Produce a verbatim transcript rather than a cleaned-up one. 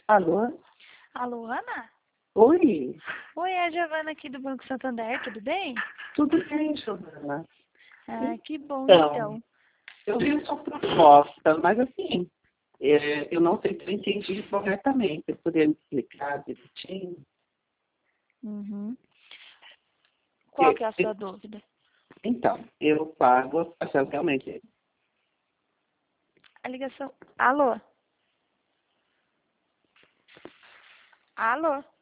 Alô? Alô, Ana? Oi, Oi, é a Giovana aqui do Banco Santander, tudo bem? tudo bem, Giovana? Ah, que bom, Então, então. eu vi a sua proposta, mas assim, é, eu não sei se eu entendi corretamente. Você poderia me explicar direitinho? Uhum. Qual Que- que é a sua dúvida? Então, eu pago, achando realmente, A ligação... Alô? Alô?